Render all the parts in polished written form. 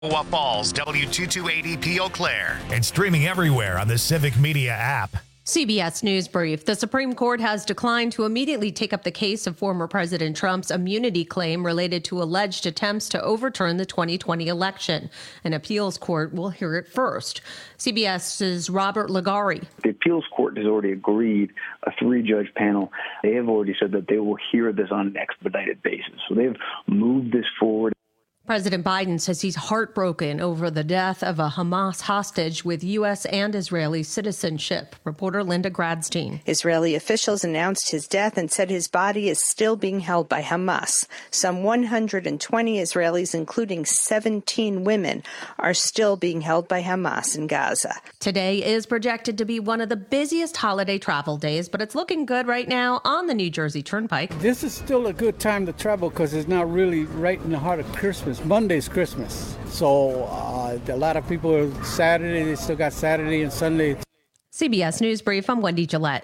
Falls, W2280P Eau Claire, and streaming everywhere on the Civic Media app. CBS News Brief. The Supreme Court has declined to immediately take up the case of former President Trump's immunity claim related to alleged attempts to overturn the 2020 election. An appeals court will hear it first. CBS's Robert Ligari. The appeals court has already agreed, a 3-judge panel. They have already said that they will hear this on an expedited basis. So they've moved this forward. President Biden says he's heartbroken over the death of a Hamas hostage with U.S. and Israeli citizenship. Reporter Linda Gradstein. Israeli officials announced his death and said his body is still being held by Hamas. Some 120 Israelis, including 17 women, are still being held by Hamas in Gaza. Today is projected to be one of the busiest holiday travel days, but it's looking good right now on the New Jersey Turnpike. This is still a good time to travel because it's not really right in the heart of Christmas. Monday's Christmas. So a lot of people are Saturday. They still got Saturday and Sunday. CBS News Brief. I'm Wendy Gillette.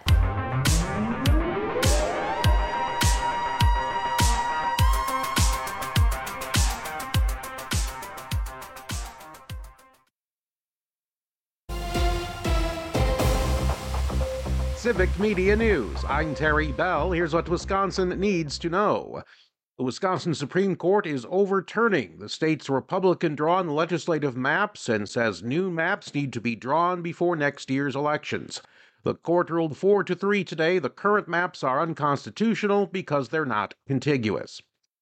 Civic Media News. I'm Terry Bell. Here's what Wisconsin needs to know. The Wisconsin Supreme Court is overturning the state's Republican-drawn legislative maps and says new maps need to be drawn before next year's elections. The court ruled 4-3 today the current maps are unconstitutional because they're not contiguous.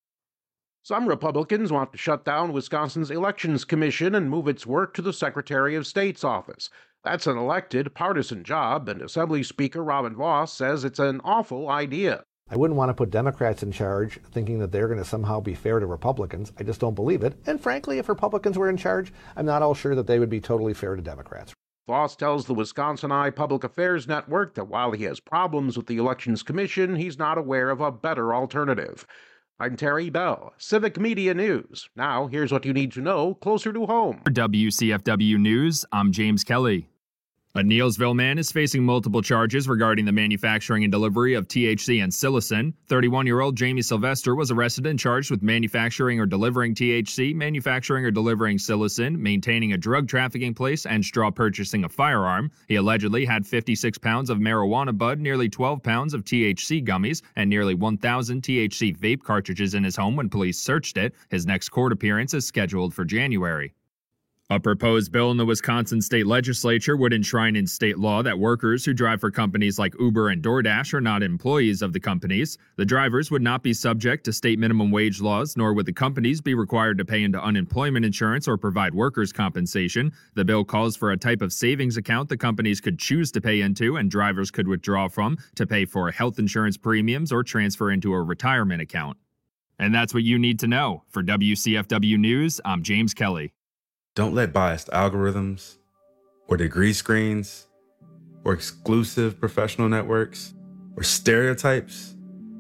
Some Republicans want to shut down Wisconsin's Elections Commission and move its work to the Secretary of State's office. That's an elected, partisan job, and Assembly Speaker Robin Vos says it's an awful idea. I wouldn't want to put Democrats in charge thinking that they're going to somehow be fair to Republicans. I just don't believe it. And frankly, if Republicans were in charge, I'm not all sure that they would be totally fair to Democrats. Vos tells the Wisconsin Eye Public Affairs Network that while he has problems with the Elections Commission, he's not aware of a better alternative. I'm Terry Bell, Civic Media News. Now, here's what you need to know closer to home. For WCFW News, I'm James Kelly. A Neilsville man is facing multiple charges regarding the manufacturing and delivery of THC and psilocin. 31-year-old Jamie Sylvester was arrested and charged with manufacturing or delivering THC, manufacturing or delivering psilocin, maintaining a drug trafficking place, and straw purchasing a firearm. He allegedly had 56 pounds of marijuana bud, nearly 12 pounds of THC gummies, and nearly 1,000 THC vape cartridges in his home when police searched it. His next court appearance is scheduled for January. A proposed bill in the Wisconsin state legislature would enshrine in state law that workers who drive for companies like Uber and DoorDash are not employees of the companies. The drivers would not be subject to state minimum wage laws, nor would the companies be required to pay into unemployment insurance or provide workers' compensation. The bill calls for a type of savings account the companies could choose to pay into and drivers could withdraw from to pay for health insurance premiums or transfer into a retirement account. And that's what you need to know. For WCFW News, I'm James Kelly. Don't let biased algorithms, or degree screens, or exclusive professional networks, or stereotypes.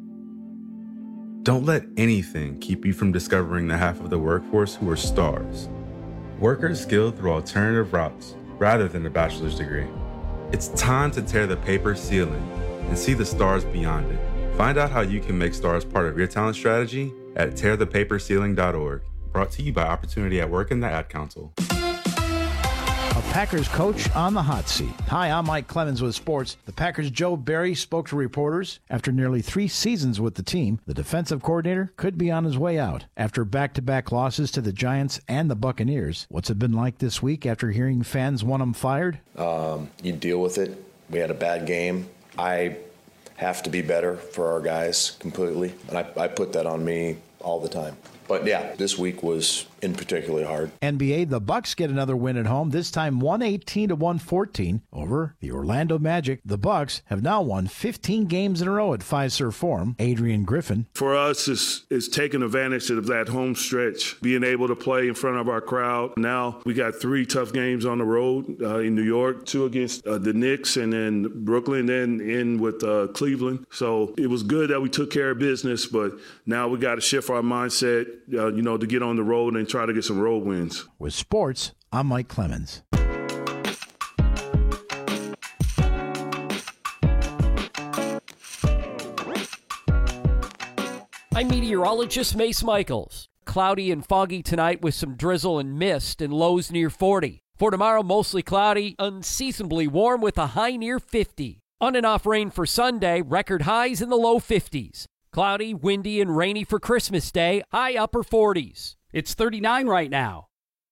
Don't let anything keep you from discovering the half of the workforce who are stars. Workers skilled through alternative routes rather than a bachelor's degree. It's time to tear the paper ceiling and see the stars beyond it. Find out how you can make stars part of your talent strategy at tearthepaperceiling.org. Brought to you by Opportunity at Work and the Ad Council. A Packers coach on the hot seat. Hi, I'm Mike Clemens with sports. The Packers' Joe Barry spoke to reporters. After nearly 3 seasons with the team, the defensive coordinator could be on his way out. After back-to-back losses to the Giants and the Buccaneers, what's it been like this week after hearing fans want him fired? You deal with it. We had a bad game. I have to be better for our guys completely, and I put that on me all the time. But yeah, this week was in particularly hard. NBA, the Bucks get another win at home, this time 118-114 over the Orlando Magic. The Bucks have now won 15 games in a row at Fiserv Forum. Adrian Griffin. For us, it's taking advantage of that home stretch, being able to play in front of our crowd. Now we got 3 tough games on the road in New York, 2 against the Knicks, and then Brooklyn, then in with Cleveland. So it was good that we took care of business, but now we got to shift our mindset, to get on the road and try to get some road wins. With sports, I'm Mike Clemens. I'm meteorologist Mace Michaels. cloudy and foggy tonight with some drizzle and mist and lows near 40. For tomorrow, mostly cloudy, unseasonably warm with a high near 50. On and off rain for Sunday, record highs in the low 50s. Cloudy, windy, and rainy for Christmas Day, high upper 40s. It's 39 right now.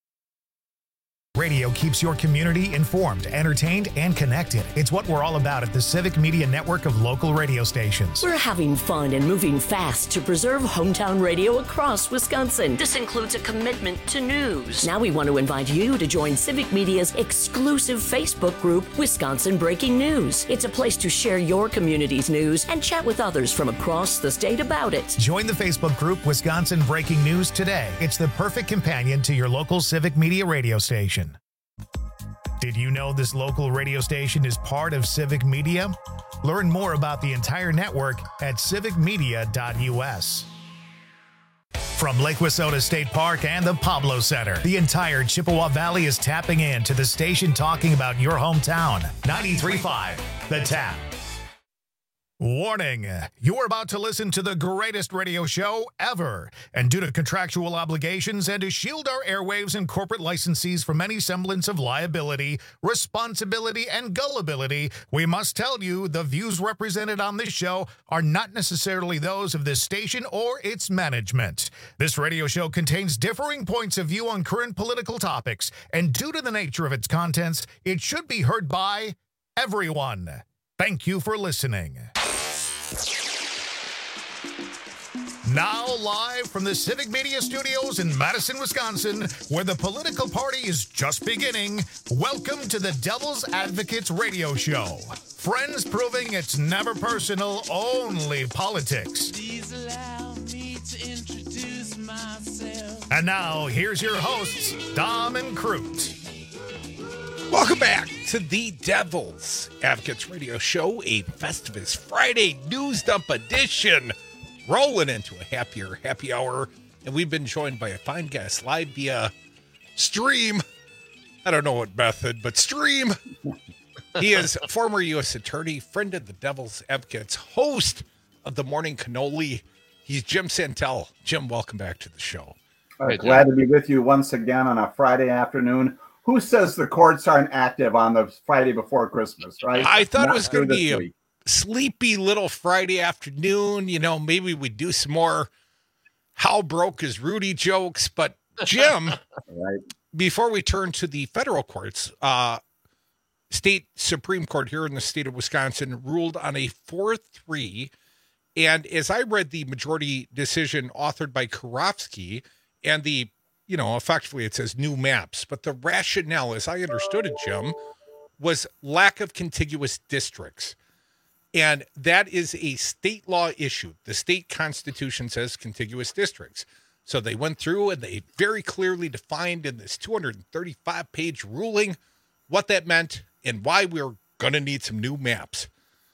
Radio keeps your community informed, entertained, and connected. It's what we're all about at the Civic Media Network of local radio stations. We're having fun and moving fast to preserve hometown radio across Wisconsin. This includes a commitment to news. Now we want to invite you to join Civic Media's exclusive Facebook group, Wisconsin Breaking News. It's a place to share your community's news and chat with others from across the state about it. Join the Facebook group, Wisconsin Breaking News today. It's the perfect companion to your local Civic Media radio station. Did you know this local radio station is part of Civic Media? Learn more about the entire network at civicmedia.us. From Lake Wissota State Park and the Pablo Center, the entire Chippewa Valley is tapping in to the station talking about your hometown. 93.5, The Tap. Warning, you're about to listen to the greatest radio show ever. And due to contractual obligations and to shield our airwaves and corporate licensees from any semblance of liability, responsibility, and gullibility, we must tell you the views represented on this show are not necessarily those of this station or its management. This radio show contains differing points of view on current political topics, and due to the nature of its contents, it should be heard by everyone. Thank you for listening. Now live from the Civic Media Studios in Madison, Wisconsin, where the political party is just beginning, welcome to the Devil's Advocates Radio Show. Friends proving it's never personal, only politics. Please allow me to introduce myself. And now, here's your hosts, Dom and Crute. Welcome back to the Devil's Advocates Radio Show, a Festivus Friday news dump edition, rolling into a happy hour, and we've been joined by a fine guest live via stream. I don't know what method, but stream. He is a former U.S. attorney, friend of the Devil's Advocates, host of the Morning Cannoli. He's Jim Santel. Jim, welcome back to the show. Glad to be with you once again on a Friday afternoon. Who says the courts aren't active on the Friday before Christmas, right? I thought it was going to be a sleepy little Friday afternoon. You know, maybe we do some more how broke is Rudy jokes. But Jim, right. Before we turn to the federal courts, state Supreme Court here in the state of Wisconsin ruled on a 4-3. And as I read the majority decision authored by Karofsky and the effectively it says new maps, but the rationale, as I understood it, Jim, was lack of contiguous districts. And that is a state law issue. The state constitution says contiguous districts. So they went through and they very clearly defined in this 235-page ruling what that meant and why we were going to need some new maps.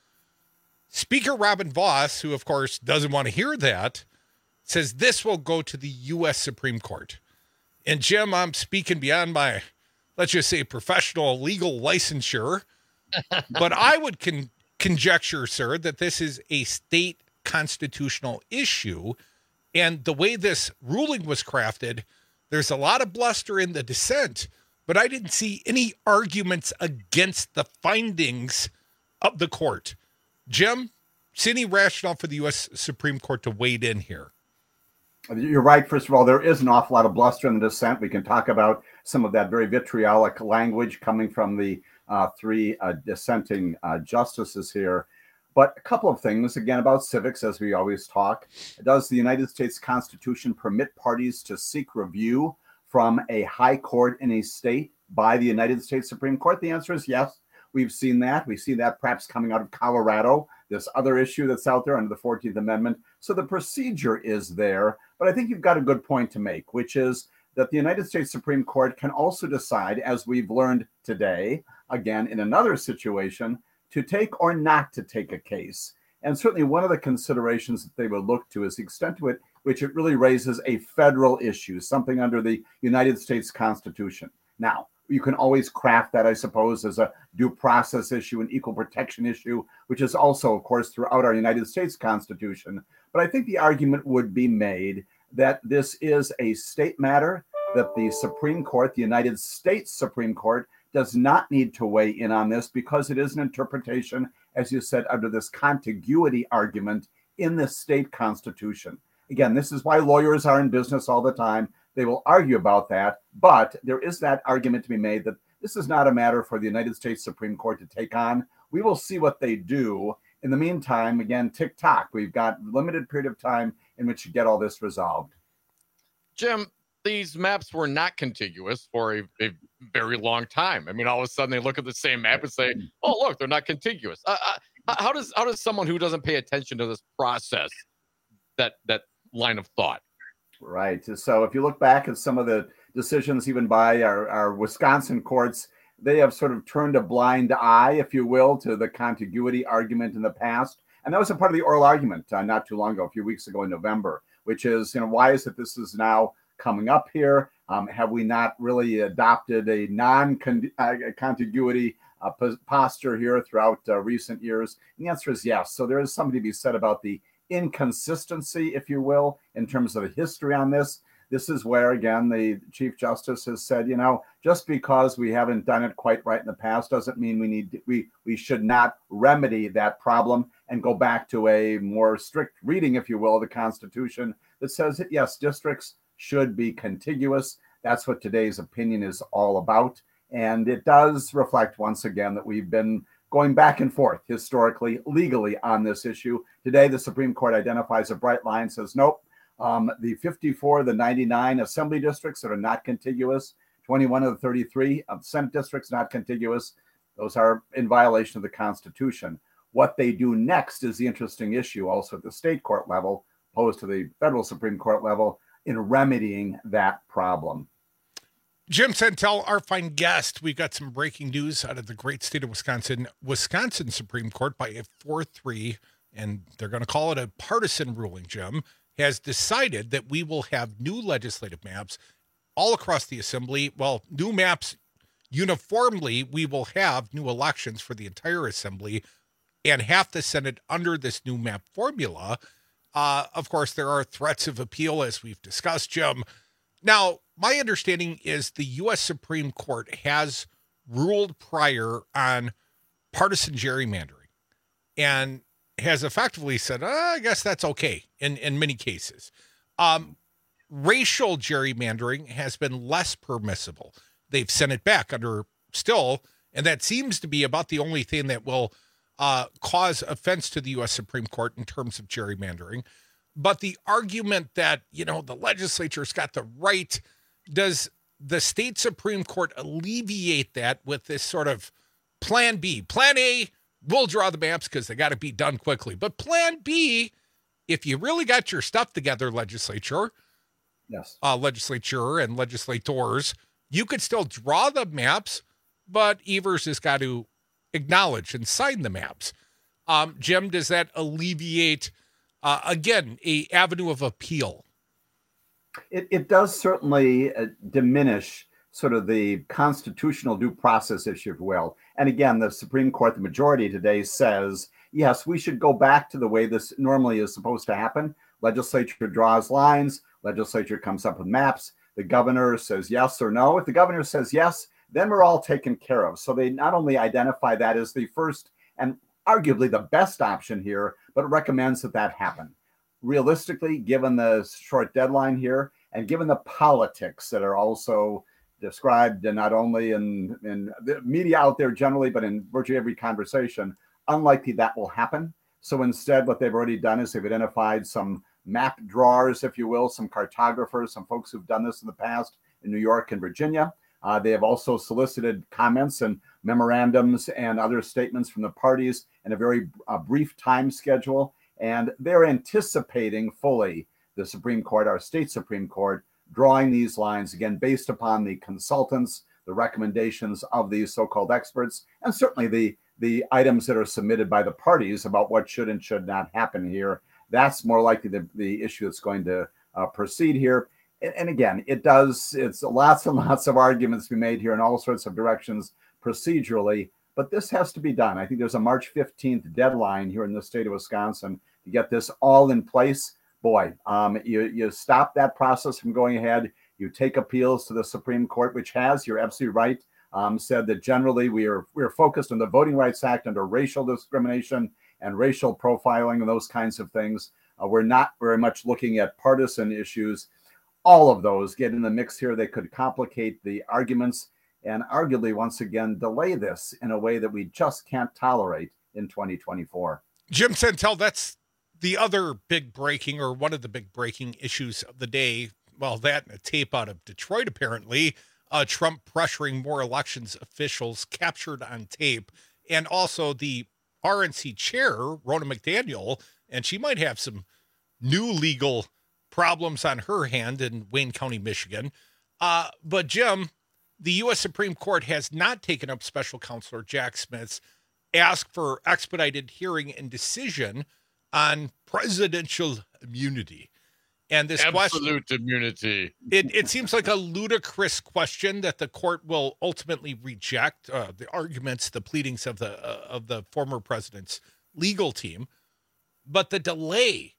Speaker Robin Vos, who of course doesn't want to hear that, says this will go to the U.S. Supreme Court. And Jim, I'm speaking beyond my, let's just say, professional legal licensure, but I would conjecture, sir, that this is a state constitutional issue. And the way this ruling was crafted, there's a lot of bluster in the dissent, but I didn't see any arguments against the findings of the court. Jim, see any rationale for the U.S. Supreme Court to wade in here? You're right. First of all, there is an awful lot of bluster in the dissent. We can talk about some of that very vitriolic language coming from the three dissenting justices here. But a couple of things, again, about civics, as we always talk. Does the United States Constitution permit parties to seek review from a high court in a state by the United States Supreme Court? The answer is yes. We've seen that. We see that perhaps coming out of Colorado, this other issue that's out there under the 14th Amendment. So the procedure is there. But I think you've got a good point to make, which is that the United States Supreme Court can also decide, as we've learned today, again, in another situation, to take or not to take a case. And certainly one of the considerations that they will look to is the extent to which it really raises a federal issue, something under the United States Constitution. Now, you can always craft that, I suppose, as a due process issue, an equal protection issue, which is also, of course, throughout our United States Constitution. But I think the argument would be made that this is a state matter, that the Supreme Court, the United States Supreme Court, does not need to weigh in on this because it is an interpretation, as you said, under this contiguity argument in the state constitution. Again, this is why lawyers are in business all the time. They will argue about that, but there is that argument to be made that this is not a matter for the United States Supreme Court to take on. We will see what they do. In the meantime, again, tick-tock. We've got a limited period of time in which to get all this resolved. Jim, these maps were not contiguous for a very long time. I mean, all of a sudden they look at the same map and say, "Oh, look, they're not contiguous." How does someone who doesn't pay attention to this process that line of thought? Right. So if you look back at some of the decisions, even by our Wisconsin courts, they have sort of turned a blind eye, if you will, to the contiguity argument in the past. And that was a part of the oral argument not too long ago, a few weeks ago in November, which is, why is it this is now coming up here? Have we not really adopted a non-contiguity posture here throughout recent years? And the answer is yes. So there is something to be said about the inconsistency, if you will, in terms of the history on this. This is where, again, the Chief Justice has said, just because we haven't done it quite right in the past doesn't mean we should not remedy that problem and go back to a more strict reading, if you will, of the Constitution that says that, yes, districts should be contiguous. That's what today's opinion is all about. And it does reflect, once again, that we've been going back and forth historically, legally on this issue. Today, the Supreme Court identifies a bright line, says, nope, the 54, the 99 assembly districts that are not contiguous, 21 of the 33 Senate districts not contiguous, those are in violation of the Constitution. What they do next is the interesting issue also at the state court level, opposed to the federal Supreme Court level, in remedying that problem. Jim Santel, our fine guest. We got some breaking news out of the great state of Wisconsin. Wisconsin Supreme Court, by a 4-3, and they're going to call it a partisan ruling, Jim, has decided that we will have new legislative maps all across the assembly. Well, new maps uniformly. We will have new elections for the entire assembly and half the Senate under this new map formula. Of course, there are threats of appeal, as we've discussed, Jim. Now, my understanding is the U.S. Supreme Court has ruled prior on partisan gerrymandering and has effectively said, I guess that's okay in many cases. Racial gerrymandering has been less permissible. They've sent it back under still, and that seems to be about the only thing that will cause offense to the U.S. Supreme Court in terms of gerrymandering. But the argument that, the legislature's got the right, does the state Supreme Court alleviate that with this sort of plan B? Plan A, we'll draw the maps because they got to be done quickly. But plan B, if you really got your stuff together, legislature, yes, legislature and legislators, you could still draw the maps, but Evers has got to acknowledge and sign the maps. Jim, does that alleviate, again, a avenue of appeal? It does certainly diminish sort of the constitutional due process issue, if you will. And again, the Supreme Court, the majority today says, yes, we should go back to the way this normally is supposed to happen. Legislature draws lines, legislature comes up with maps, the governor says yes or no. If the governor says yes, then we're all taken care of. So they not only identify that as the first and arguably the best option here, but recommends that happen. Realistically, given the short deadline here, and given the politics that are also described not only in the media out there generally, but in virtually every conversation, unlikely that will happen. So instead, what they've already done is they've identified some map drawers, if you will, some cartographers, some folks who've done this in the past in New York and Virginia. They have also solicited comments and memorandums and other statements from the parties in a very brief time schedule. And they're anticipating fully the Supreme Court, our state Supreme Court, drawing these lines, again, based upon the consultants, the recommendations of these so-called experts, and certainly the items that are submitted by the parties about what should and should not happen here. That's more likely the issue that's going to proceed here. And again, it's lots and lots of arguments to be made here in all sorts of directions procedurally, but this has to be done. I think there's a March 15th deadline here in the state of Wisconsin to get this all in place. boy, you stop that process from going ahead. You take appeals to the Supreme Court, which has, you're absolutely right, said that generally we are focused on the Voting Rights Act under racial discrimination and racial profiling and those kinds of things. We're not very much looking at partisan issues. All of those get in the mix here. They could complicate the arguments and arguably, once again, delay this in a way that we just can't tolerate in 2024. Jim Santel, that's the other big breaking, or one of the big breaking issues of the day. Well, that and a tape out of Detroit, apparently. Trump pressuring more elections officials captured on tape. And also the RNC chair, Ronna McDaniel, and she might have some new legal problems on her hand in Wayne County, Michigan. But Jim, the U.S. Supreme Court has not taken up special counsel Jack Smith's ask for expedited hearing and decision on presidential immunity. And this absolute immunity. It seems like a ludicrous question that the court will ultimately reject the arguments, the pleadings of the former president's legal team. But the delay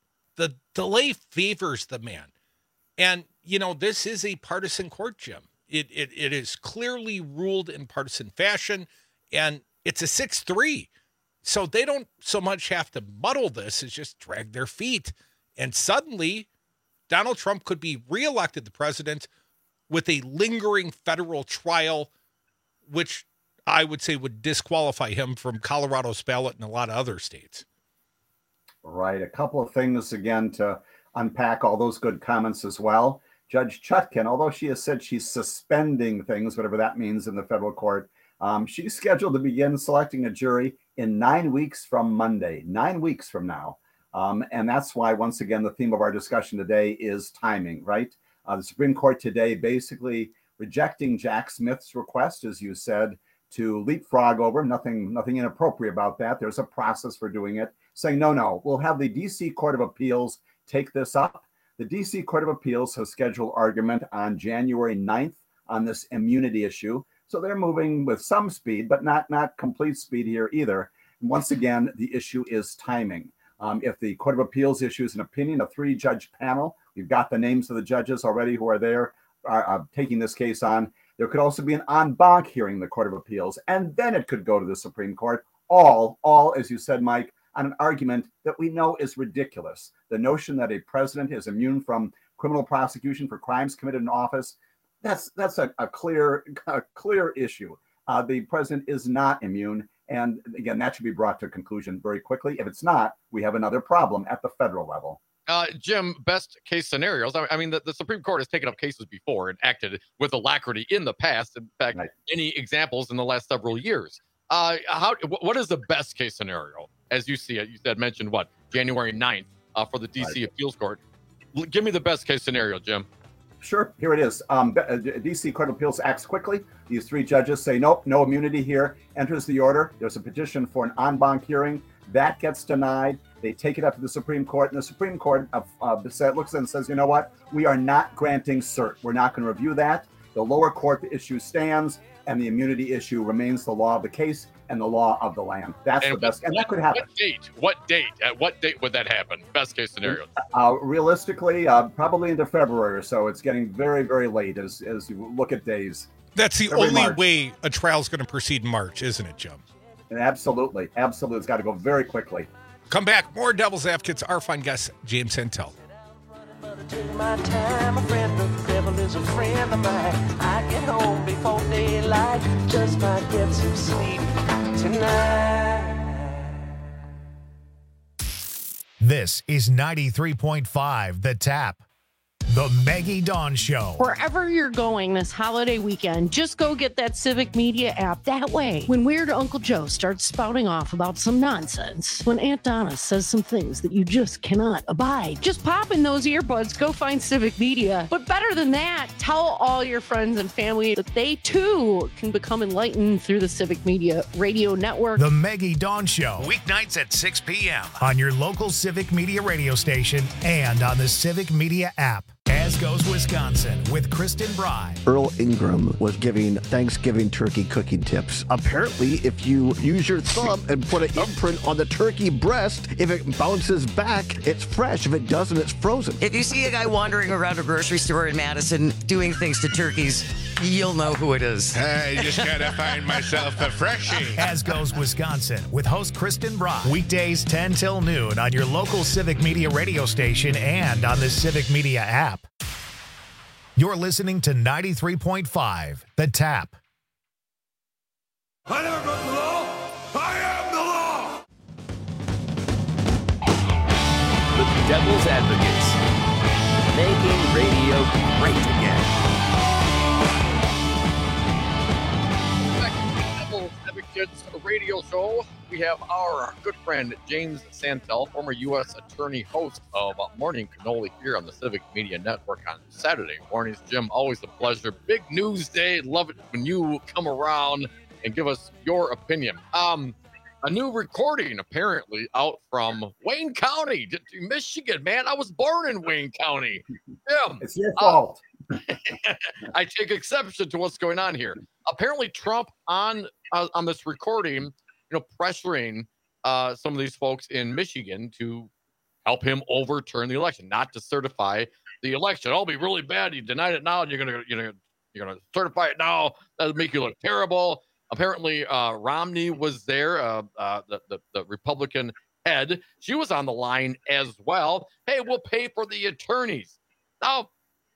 favors the man. And, this is a partisan court, Jim. It is clearly ruled in partisan fashion, and it's a 6-3. So they don't so much have to muddle this as just drag their feet. And suddenly, Donald Trump could be reelected the president with a lingering federal trial, which I would say would disqualify him from Colorado's ballot and a lot of other states. Right. A couple of things, again, to unpack all those good comments as well. Judge Chutkan, although she has said she's suspending things, whatever that means in the federal court, she's scheduled to begin selecting a jury in 9 weeks from Monday, 9 weeks from now. And that's why, once again, the theme of our discussion today is timing, right? The Supreme Court today basically rejecting Jack Smith's request, as you said, to leapfrog over, nothing inappropriate about that. There's a process for doing it, saying, no, we'll have the D.C. Court of Appeals take this up. The D.C. Court of Appeals has scheduled argument on January 9th on this immunity issue. So they're moving with some speed, but not complete speed here either. And once again, the issue is timing. If the Court of Appeals issues an opinion, a 3-judge panel, we've got the names of the judges already who are there taking this case on. There could also be an en banc hearing in the Court of Appeals, and then it could go to the Supreme Court, all, as you said, Mike, on an argument that we know is ridiculous. The notion that a president is immune from criminal prosecution for crimes committed in office, that's a clear issue. The president is not immune. And again, that should be brought to a conclusion very quickly. If it's not, we have another problem at the federal level. Jim, best case scenarios. I mean, the Supreme Court has taken up cases before and acted with alacrity in the past. In fact, right. Any examples in the last several years. What is the best case scenario as you see it? You said mentioned January 9th for the D.C. Appeals Court. Give me the best case scenario, Jim. Sure. Here it is. D.C. Court of Appeals acts quickly. These 3 judges say, nope, no immunity here. Enters the order. There's a petition for an en banc hearing. That gets denied. They take it up to the Supreme Court. And the Supreme Court looks and says, you know what? We are not granting cert. We're not going to review that. The lower court issue stands, and the immunity issue remains the law of the case and the law of the land. That's the best. And that could happen. What date? At what date would that happen? Best case scenario. Realistically, probably into February or so. It's getting very, very late as you look at days. That's the only way a trial is going to proceed in March, isn't it, Jim? Absolutely. It's got to go very quickly. Come back. More Devil's Advocates. Our fine guest, James Santel. My time, a friend of the devil is a friend of mine. I get home before daylight, just might get some sleep tonight. This is 93.5 The Tap. The Maggie Dawn Show. Wherever you're going this holiday weekend, just go get that Civic Media app. That way, when Weird Uncle Joe starts spouting off about some nonsense, when Aunt Donna says some things that you just cannot abide, just pop in those earbuds, go find Civic Media. But better than that, tell all your friends and family that they too can become enlightened through the Civic Media radio network. The Maggie Dawn Show. Weeknights at 6 p.m. on your local Civic Media radio station and on the Civic Media app. As Goes Wisconsin with Kristen Bry. Earl Ingram was giving Thanksgiving turkey cooking tips. Apparently, if you use your thumb and put an imprint on the turkey breast, if it bounces back, it's fresh. If it doesn't, it's frozen. If you see a guy wandering around a grocery store in Madison doing things to turkeys, you'll know who it is. I just gotta find myself a freshie. As Goes Wisconsin with host Kristen Bry. Weekdays 10 till noon on your local Civic Media radio station and on the Civic Media app. You're listening to 93.5, The Tap. I never broke the law. I am the law. The Devil's Advocates, making radio great again. Devil's Advocates radio show. We have our good friend James Santel, former U.S. Attorney, host of Morning Cannoli here on the Civic Media Network on Saturday mornings. Jim, always a pleasure. Big news day. Love it when you come around and give us your opinion. A new recording apparently out from Wayne County, Michigan. Man, I was born in Wayne County. Jim, it's your fault. I take exception to what's going on here. Apparently, Trump on this recording, pressuring some of these folks in Michigan to help him overturn the election, not to certify the election. It'll be really bad. You denied it now, and you're gonna certify it now. That'll make you look terrible. Apparently, Romney was there, the Republican head. She was on the line as well. Hey, we'll pay for the attorneys. Now,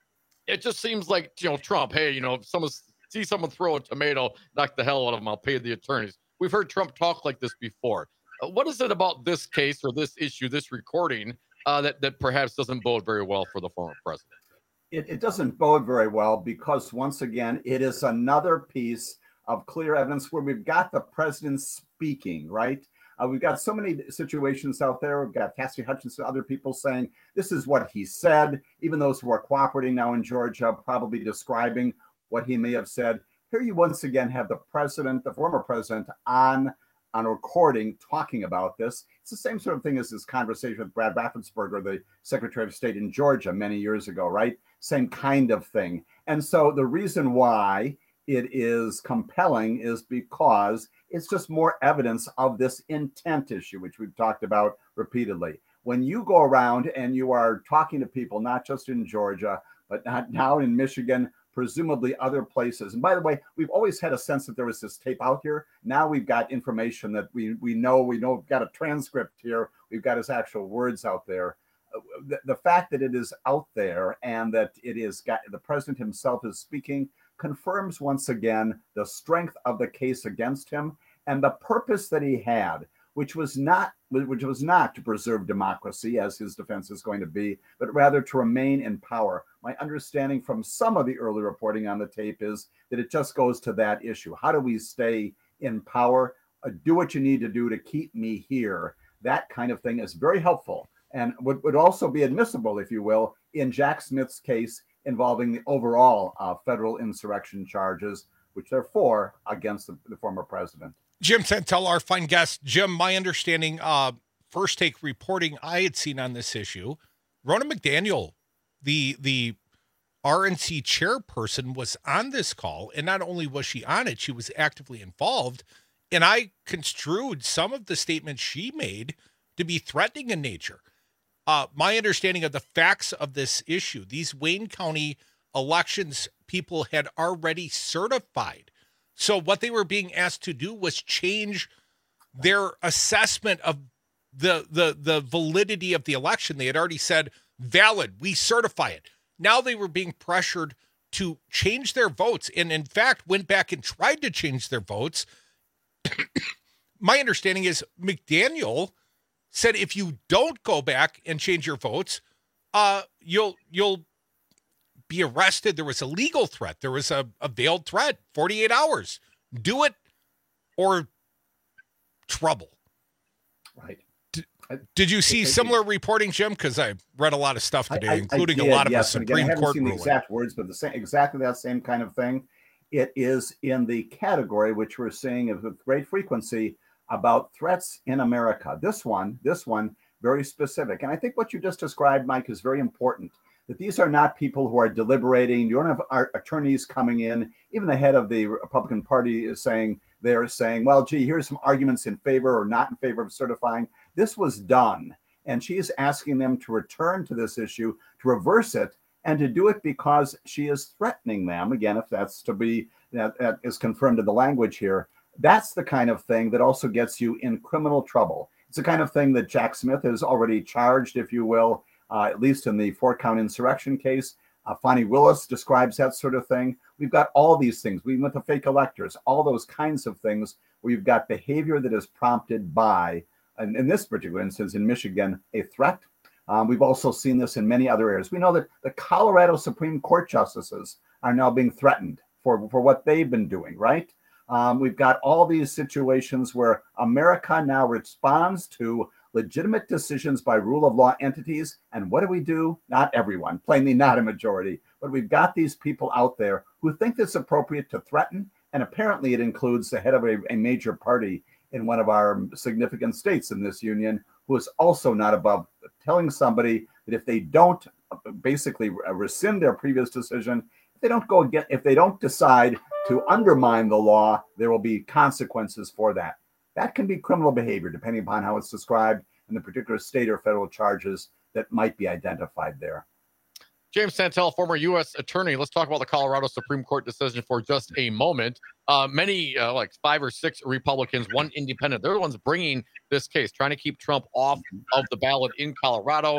it just seems like Trump. Hey, if someone throw a tomato, knock the hell out of them. I'll pay the attorneys. We've heard Trump talk like this before. What is it about this case or this issue, this recording, that perhaps doesn't bode very well for the former president? It doesn't bode very well because, once again, it is another piece of clear evidence where we've got the president speaking, right? We've got so many situations out there. We've got Cassidy Hutchinson, other people saying this is what he said. Even those who are cooperating now in Georgia probably describing what he may have said. Here you once again have the president, the former president, on a recording talking about this. It's the same sort of thing as this conversation with Brad Raffensperger, the Secretary of State in Georgia many years ago, right? Same kind of thing. And so the reason why it is compelling is because it's just more evidence of this intent issue, which we've talked about repeatedly. When you go around and you are talking to people, not just in Georgia, but not now in Michigan, presumably other places. And by the way, we've always had a sense that there was this tape out here. Now we've got information that we know we've got a transcript here. We've got his actual words out there. The fact that it is out there and that it is got the president himself is speaking confirms once again the strength of the case against him and the purpose that he had, which was not to preserve democracy, as his defense is going to be, but rather to remain in power. My understanding from some of the early reporting on the tape is that it just goes to that issue. How do we stay in power? Do what you need to do to keep me here. That kind of thing is very helpful and would also be admissible, if you will, in Jack Smith's case involving the overall federal insurrection charges, which there are 4 against the former president. Jim Santel, our fine guest. Jim, my understanding, First Take reporting I had seen on this issue, Ronna McDaniel, the RNC chairperson, was on this call, and not only was she on it, she was actively involved, and I construed some of the statements she made to be threatening in nature. My understanding of the facts of this issue, these Wayne County elections people had already certified. So what they were being asked to do was change their assessment of the validity of the election. They had already said, valid, we certify it. Now they were being pressured to change their votes, and in fact went back and tried to change their votes. My understanding is McDaniel said, if you don't go back and change your votes, you'll be arrested. There was a legal threat. There was a veiled threat, 48 hours. Do it or trouble. Right. Did you see similar reporting, Jim? Because I read a lot of stuff today, including a lot of the Supreme Court ruling. I haven't seen the exact words, but exactly that same kind of thing. It is in the category which we're seeing with great frequency about threats in America. This one, very specific. And I think what you just described, Mike, is very important. that these are not people who are deliberating. You don't have our attorneys coming in. Even the head of the Republican Party is saying, well, gee, here's some arguments in favor or not in favor of certifying. This was done. And she is asking them to return to this issue, to reverse it, and to do it because she is threatening them. Again, if that's to be, that is confirmed in the language here. That's the kind of thing that also gets you in criminal trouble. It's the kind of thing that Jack Smith has already charged, if you will, at least in the 4-count insurrection case. Fani Willis describes that sort of thing. We've got all these things, even with the fake electors, all those kinds of things where you've got behavior that is prompted by, and in this particular instance in Michigan, a threat. We've also seen this in many other areas. We know that the Colorado Supreme Court justices are now being threatened for what they've been doing, right? We've got all these situations where America now responds to legitimate decisions by rule of law entities. And what do? Not everyone, plainly not a majority. But we've got these people out there who think it's appropriate to threaten. And apparently it includes the head of a major party in one of our significant states in this union, who is also not above telling somebody that if they don't basically rescind their previous decision, if they don't decide to undermine the law, there will be consequences for that. That can be criminal behavior, depending upon how it's described in the particular state or federal charges that might be identified there. James Santel, former U.S. attorney. Let's talk about the Colorado Supreme Court decision for just a moment. Many, like 5 or 6 Republicans, 1 independent, they're the ones bringing this case, trying to keep Trump off of the ballot in Colorado.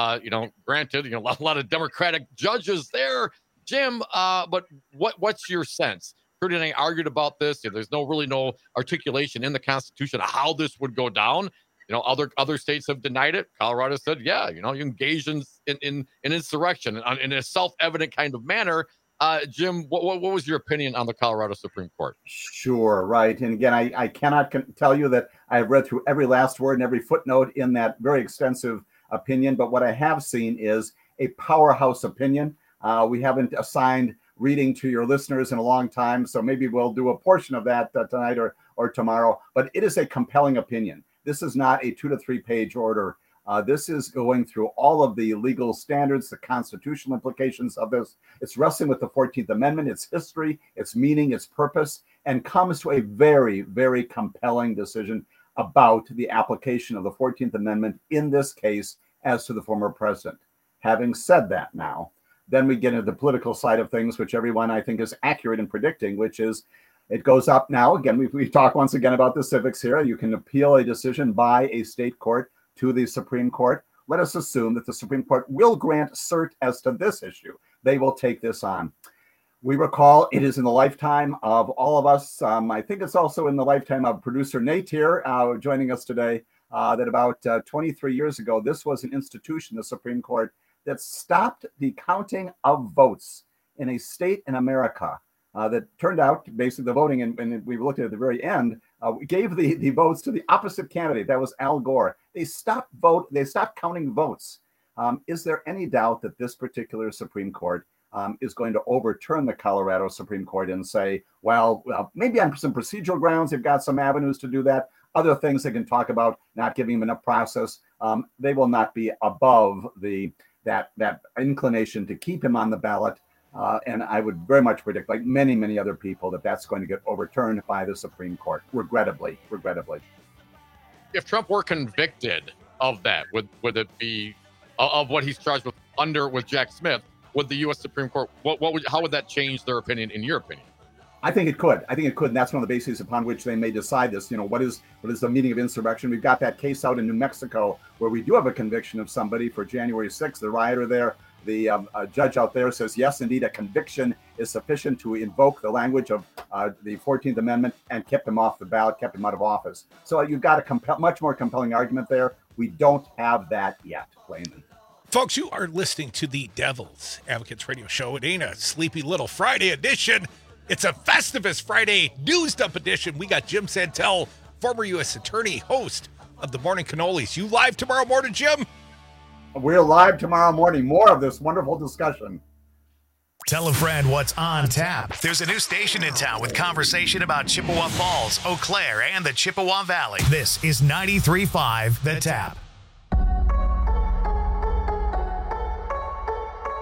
Granted, a lot of Democratic judges there, Jim. But what's your sense? Kurt and I argued about this. There's no articulation in the Constitution of how this would go down. Other states have denied it. Colorado said, you engage in insurrection in a self-evident kind of manner. Jim, what was your opinion on the Colorado Supreme Court? Sure, right. And again, I cannot tell you that I have read through every last word and every footnote in that very extensive opinion. But what I have seen is a powerhouse opinion. We haven't assigned reading to your listeners in a long time, so maybe we'll do a portion of that tonight or tomorrow. But it is a compelling opinion. This is not a 2 to 3 page order. This is going through all of the legal standards, the constitutional implications of this. It's wrestling with the 14th Amendment, its history, its meaning, its purpose, and comes to a very, very compelling decision about the application of the 14th Amendment in this case as to the former president. Having said that now, then we get into the political side of things, which everyone I think is accurate in predicting, which is it goes up now. Again, we talk once again about the civics here. You can appeal a decision by a state court to the Supreme Court. Let us assume that the Supreme Court will grant cert as to this issue. They will take this on. We recall it is in the lifetime of all of us. I think it's also in the lifetime of producer Nate here joining us today, that about 23 years ago, this was an institution, the Supreme Court, that stopped the counting of votes in a state in America that turned out, basically the voting, and we looked at the very end, gave the votes to the opposite candidate. That was Al Gore. They stopped counting votes. Is there any doubt that this particular Supreme Court is going to overturn the Colorado Supreme Court and say, well, maybe on some procedural grounds, they've got some avenues to do that. Other things they can talk about, not giving them enough process. They will not be above that inclination to keep him on the ballot. And I would very much predict, like many, many other people, that that's going to get overturned by the Supreme Court, regrettably. If Trump were convicted of that, would it be of what he's charged with Jack Smith? Would the U.S. Supreme Court, how would that change their opinion, in your opinion? I think it could. And that's one of the bases upon which they may decide this. What is the meaning of insurrection? We've got that case out in New Mexico where we do have a conviction of somebody for January 6th, the rioter there. The judge out there says, yes, indeed, a conviction is sufficient to invoke the language of the 14th Amendment and kept him off the ballot, kept him out of office. So you've got a much more compelling argument there. We don't have that yet, plainly. Folks, you are listening to the Devil's Advocates Radio Show. It ain't a sleepy little Friday edition. It's a Festivus Friday News Dump edition. We got Jim Santel, former U.S. attorney, host of the Morning Cannolis. You live tomorrow morning, Jim? We're live tomorrow morning. More of this wonderful discussion. Tell a friend what's on tap. There's a new station in town with conversation about Chippewa Falls, Eau Claire, and the Chippewa Valley. This is 93.5 The Tap.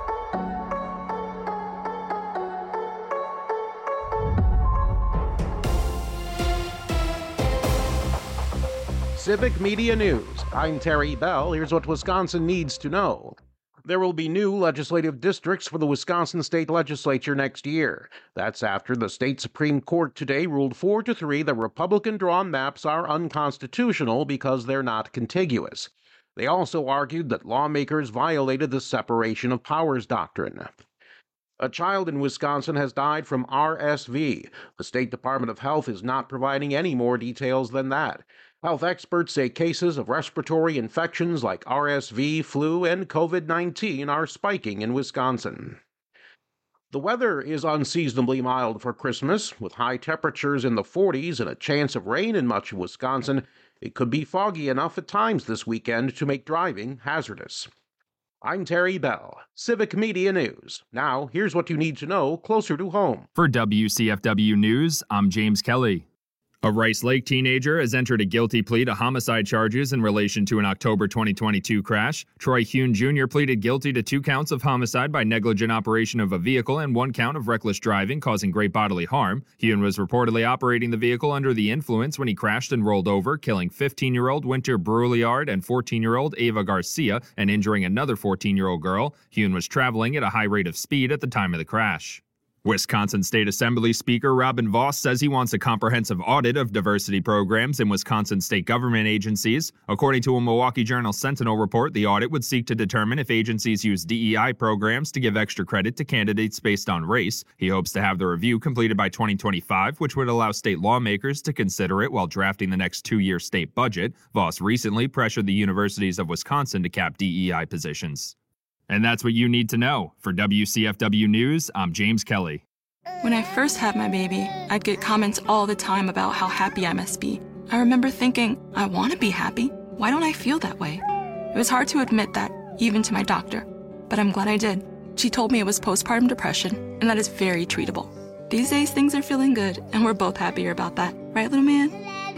Civic Media News. I'm Terry Bell. Here's what Wisconsin needs to know. There will be new legislative districts for the Wisconsin State Legislature next year. That's after the state Supreme Court today ruled 4-3 that Republican-drawn maps are unconstitutional because they're not contiguous. They also argued that lawmakers violated the separation of powers doctrine. A child in Wisconsin has died from RSV. The State Department of Health is not providing any more details than that. Health experts say cases of respiratory infections like RSV, flu, and COVID-19 are spiking in Wisconsin. The weather is unseasonably mild for Christmas, with high temperatures in the 40s and a chance of rain in much of Wisconsin. It could be foggy enough at times this weekend to make driving hazardous. I'm Terry Bell, Civic Media News. Now, here's what you need to know closer to home. For WCFW News, I'm James Kelly. A Rice Lake teenager has entered a guilty plea to homicide charges in relation to an October 2022 crash. Troy Hune Jr. pleaded guilty to 2 counts of homicide by negligent operation of a vehicle and 1 count of reckless driving causing great bodily harm. Hune was reportedly operating the vehicle under the influence when he crashed and rolled over, killing 15-year-old Winter Brouillard and 14-year-old Ava Garcia and injuring another 14-year-old girl. Hune was traveling at a high rate of speed at the time of the crash. Wisconsin State Assembly Speaker Robin Vos says he wants a comprehensive audit of diversity programs in Wisconsin state government agencies. According to a Milwaukee Journal Sentinel report, the audit would seek to determine if agencies use DEI programs to give extra credit to candidates based on race. He hopes to have the review completed by 2025, which would allow state lawmakers to consider it while drafting the next 2-year state budget. Vos recently pressured the universities of Wisconsin to cap DEI positions. And that's what you need to know. For WCFW News, I'm James Kelly. When I first had my baby, I'd get comments all the time about how happy I must be. I remember thinking, I want to be happy. Why don't I feel that way? It was hard to admit that, even to my doctor. But I'm glad I did. She told me it was postpartum depression, and that is very treatable. These days, things are feeling good, and we're both happier about that. Right, little man?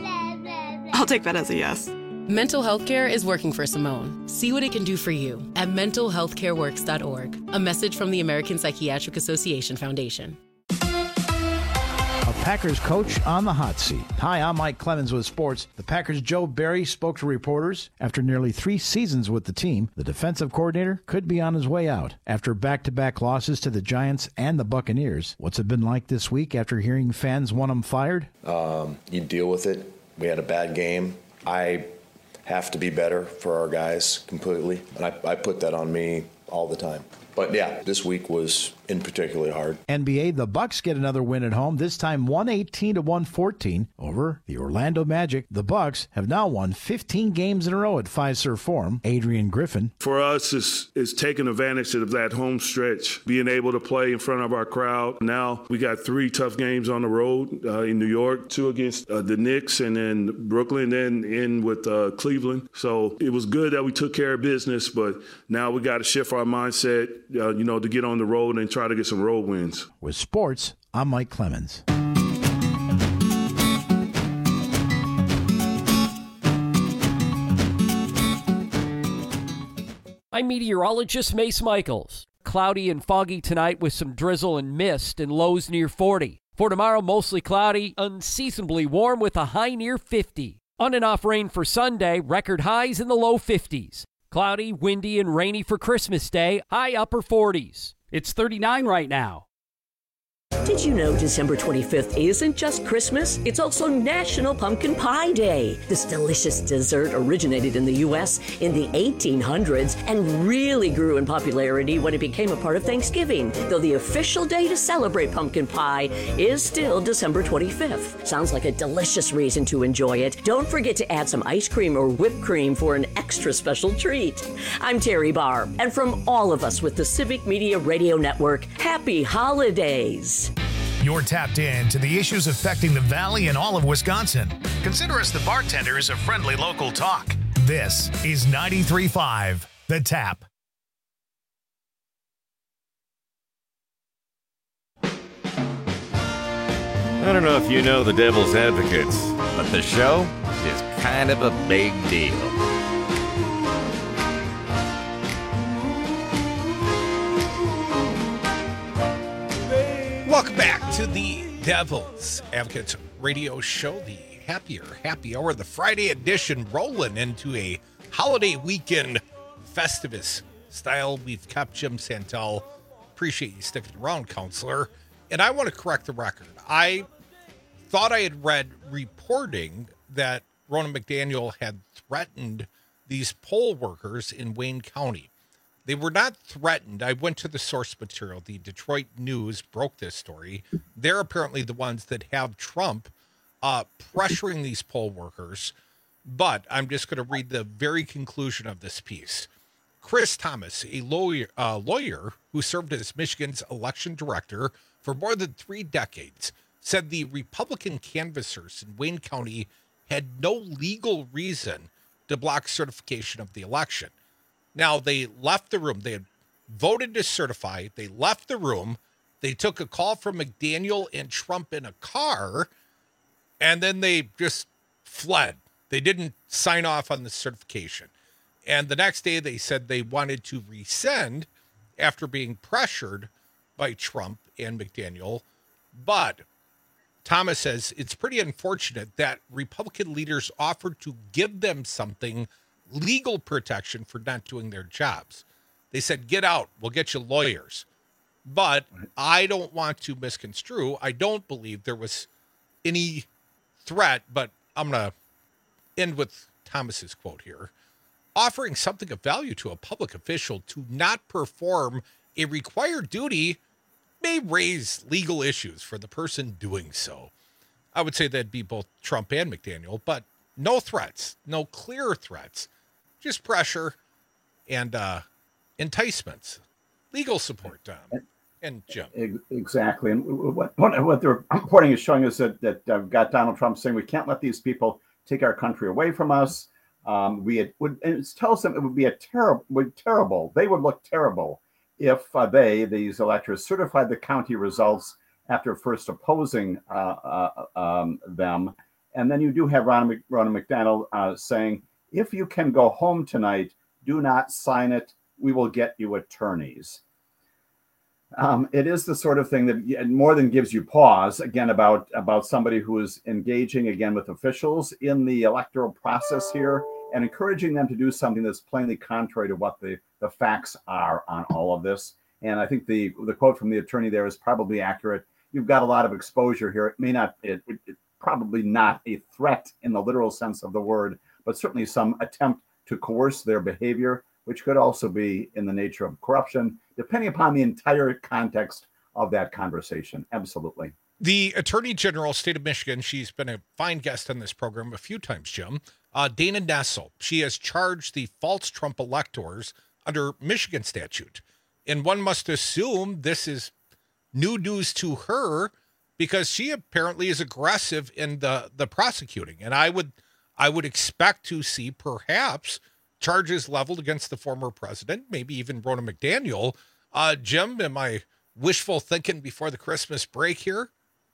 I'll take that as a yes. Mental health care is working for Simone. See what it can do for you at mentalhealthcareworks.org. A message from the American Psychiatric Association Foundation. A Packers coach on the hot seat. Hi, I'm Mike Clemens with sports. The Packers' Joe Barry spoke to reporters. After nearly 3 seasons with the team, the defensive coordinator could be on his way out after back-to-back losses to the Giants and the Buccaneers. What's it been like this week after hearing fans want him fired? You deal with it. We had a bad game. I have to be better for our guys completely, and I put that on me all the time. But yeah, this week was in particularly hard. NBA, the Bucks get another win at home, this time 118-114 over the Orlando Magic. The Bucks have now won 15 games in a row at Fiserv Forum. Adrian Griffin. For us, it's taking advantage of that home stretch, being able to play in front of our crowd. Now we got 3 tough games on the road in New York, 2 against the Knicks, and then Brooklyn, then in with Cleveland. So it was good that we took care of business, but now we got to shift our mindset, to get on the road and try to get some road wins. With sports, I'm Mike Clemens. I'm meteorologist Mace Michaels. Cloudy and foggy tonight with some drizzle and mist and lows near 40. For tomorrow, mostly cloudy, unseasonably warm with a high near 50. On and off rain for Sunday, record highs in the low 50s. Cloudy, windy, and rainy for Christmas Day, high upper 40s. It's 39 right now. Did you know December 25th isn't just Christmas? It's also National Pumpkin Pie Day. This delicious dessert originated in the U.S. in the 1800s and really grew in popularity when it became a part of Thanksgiving, though the official day to celebrate pumpkin pie is still December 25th. Sounds like a delicious reason to enjoy it. Don't forget to add some ice cream or whipped cream for an extra special treat. I'm Terry Barr, and from all of us with the Civic Media Radio Network, happy holidays. You're tapped in to the issues affecting the Valley and all of Wisconsin. Consider us the bartenders of friendly local talk. This is 93.5 The Tap. I don't know if you know the Devil's Advocates, but the show is kind of a big deal. Welcome back to the Devil's Advocates radio show, the happier happy hour, the Friday edition, rolling into a holiday weekend Festivus style. We've kept Jim Santel. Appreciate you sticking around, counselor. And I want to correct the record. I thought I had read reporting that Ronna McDaniel had threatened these poll workers in Wayne County. They were not threatened. I went to the source material. The Detroit News broke this story. They're apparently the ones that have Trump pressuring these poll workers. But I'm just going to read the very conclusion of this piece. Chris Thomas, a lawyer who served as Michigan's election director for more than 3 decades, said the Republican canvassers in Wayne County had no legal reason to block certification of the election. Now, they left the room. They had voted to certify. They left the room. They took a call from McDaniel and Trump in a car, and then they just fled. They didn't sign off on the certification. And the next day, they said they wanted to rescind after being pressured by Trump and McDaniel. But Thomas says it's pretty unfortunate that Republican leaders offered to give them something, legal protection for not doing their jobs. They said, get out, we'll get you lawyers. But I don't want to misconstrue. I don't believe there was any threat, but I'm going to end with Thomas's quote here. Offering something of value to a public official to not perform a required duty may raise legal issues for the person doing so. I would say that'd be both Trump and McDaniel, but no threats, no clear threats, just pressure and enticements, legal support, Tom and Jim. Exactly. And what the reporting is showing us that I've got Donald Trump saying we can't let these people take our country away from us. It tells them it would be terrible. They would look terrible if these electors, certified the county results after first opposing them. And then you do have Ronna McDaniel saying, if you can go home tonight, do not sign it. We will get you attorneys. It is the sort of thing that more than gives you pause, again, about somebody who is engaging, again, with officials in the electoral process here and encouraging them to do something that's plainly contrary to what the facts are on all of this. And I think the quote from the attorney there is probably accurate. You've got a lot of exposure here. It may not, probably not a threat in the literal sense of the word, but certainly some attempt to coerce their behavior, which could also be in the nature of corruption, depending upon the entire context of that conversation. Absolutely. The Attorney General, State of Michigan, she's been a fine guest on this program a few times, Jim. Dana Nessel, she has charged the false Trump electors under Michigan statute. And one must assume this is new news to her because she apparently is aggressive in the prosecuting. And I would expect to see perhaps charges leveled against the former president, maybe even Ronna McDaniel. Jim, am I wishful thinking before the Christmas break here?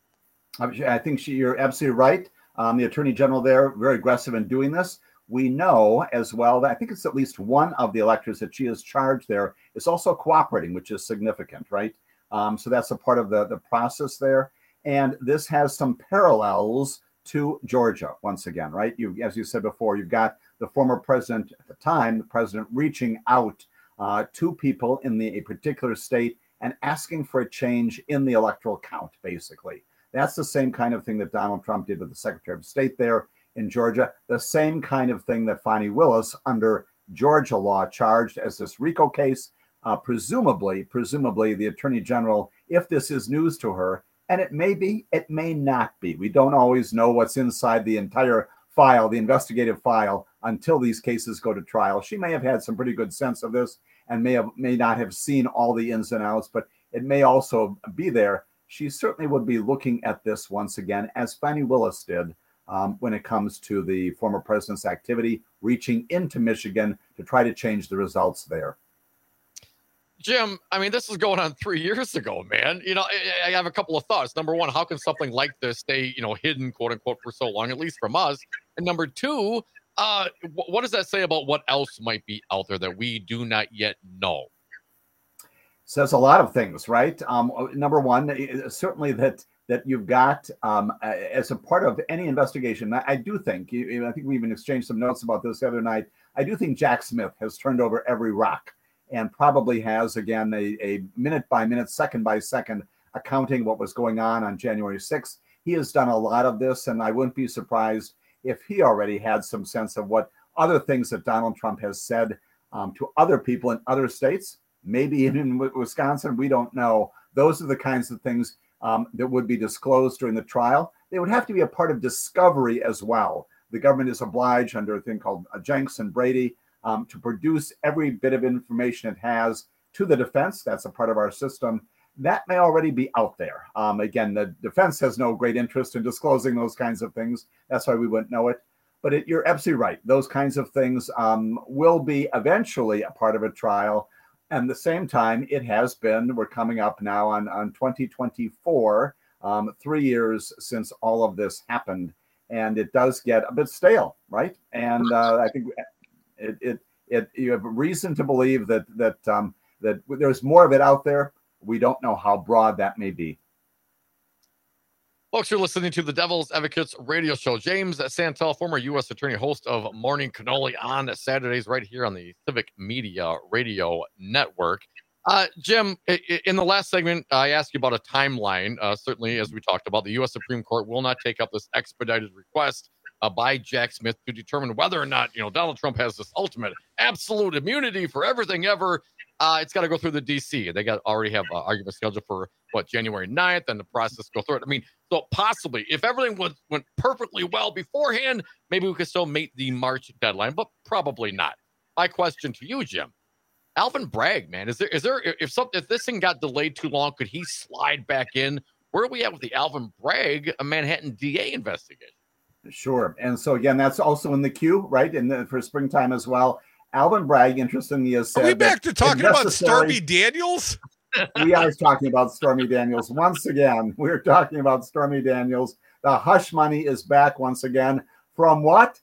I think you're absolutely right. The Attorney General there, very aggressive in doing this. We know as well that I think it's at least one of the electors that she has charged there is also cooperating, which is significant, right? So that's a part of the process there. And this has some parallels to Georgia, once again, right? As you said before, you've got the former president at the time, the president reaching out to people in a particular state and asking for a change in the electoral count, basically. That's the same kind of thing that Donald Trump did with the Secretary of State there in Georgia, the same kind of thing that Fani Willis, under Georgia law, charged as this RICO case. Presumably, the Attorney General, if this is news to her, and it may be, it may not be. We don't always know what's inside the entire file, the investigative file, until these cases go to trial. She may have had some pretty good sense of this and may not have seen all the ins and outs, but it may also be there. She certainly would be looking at this once again, as Fani Willis did when it comes to the former president's activity, reaching into Michigan to try to change the results there. Jim, I mean, this is going on 3 years ago, man. I have a couple of thoughts. Number one, how can something like this stay, hidden, quote unquote, for so long, at least from us? And number two, what does that say about what else might be out there that we do not yet know? Says a lot of things, right? Number one, certainly that that you've got as a part of any investigation. I do think, I think we even exchanged some notes about this the other night. I do think Jack Smith has turned over every rock and probably has, again, a minute by minute, second by second accounting what was going on January 6th. He has done a lot of this, and I wouldn't be surprised if he already had some sense of what other things that Donald Trump has said to other people in other states, maybe even in Wisconsin. We don't know. Those are the kinds of things that would be disclosed during the trial. They would have to be a part of discovery as well. The government is obliged under a thing called Jenks and Brady to produce every bit of information it has to the defense. That's a part of our system. That may already be out there. Again, the defense has no great interest in disclosing those kinds of things. That's why we wouldn't know it. But you're absolutely right. Those kinds of things will be eventually a part of a trial. And at the same time, it has been, we're coming up now on 2024, 3 years since all of this happened. And it does get a bit stale, right? And I think you have reason to believe that there's more of it out there. We don't know how broad that may be. Folks, you're listening to the Devil's Advocates radio show. James Santel, former U.S. attorney, host of Morning Cannoli on Saturdays right here on the Civic Media Radio Network. Jim, in the last segment, I asked you about a timeline. Certainly, as we talked about, the U.S. Supreme Court will not take up this expedited request by Jack Smith to determine whether or not, Donald Trump has this ultimate absolute immunity for everything ever. It's got to go through the D.C. They already have argument scheduled for January 9th, and the process go through it. I mean, so possibly if everything went perfectly well beforehand, maybe we could still meet the March deadline, but probably not. My question to you, Jim, Alvin Bragg, man, is there if this thing got delayed too long, could he slide back in? Where are we at with the Alvin Bragg, a Manhattan DA investigation? Sure. And so again, that's also in the queue, right? And for springtime as well. Alvin Bragg, interestingly, has said. Are we back to talking about Stormy Daniels? We are talking about Stormy Daniels. Once again, we're talking about Stormy Daniels. The hush money is back once again from what?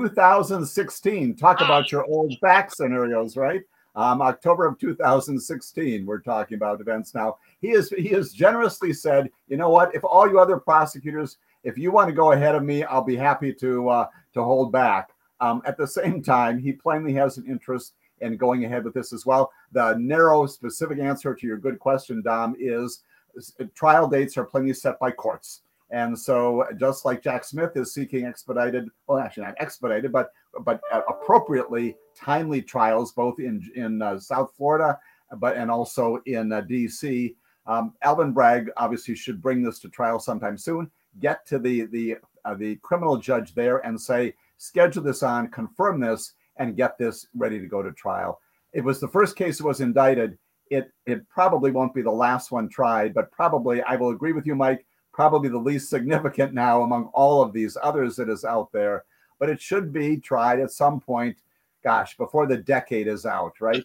2016. Talk about your old back scenarios, right? October of 2016, we're talking about events now. He has generously said, you know what? If all you other prosecutors, if you want to go ahead of me, I'll be happy to hold back. At the same time, he plainly has an interest in going ahead with this as well. The narrow, specific answer to your good question, Dom, is trial dates are plainly set by courts. And so just like Jack Smith is seeking expedited, well, actually not expedited, but appropriately timely trials, both in South Florida, and also in D.C., Alvin Bragg obviously should bring this to trial sometime soon, get to the criminal judge there and say, schedule this on, confirm this, and get this ready to go to trial. It was the first case that was indicted. It probably won't be the last one tried, but probably, I will agree with you, Mike, probably the least significant now among all of these others that is out there. But it should be tried at some point, gosh, before the decade is out, right?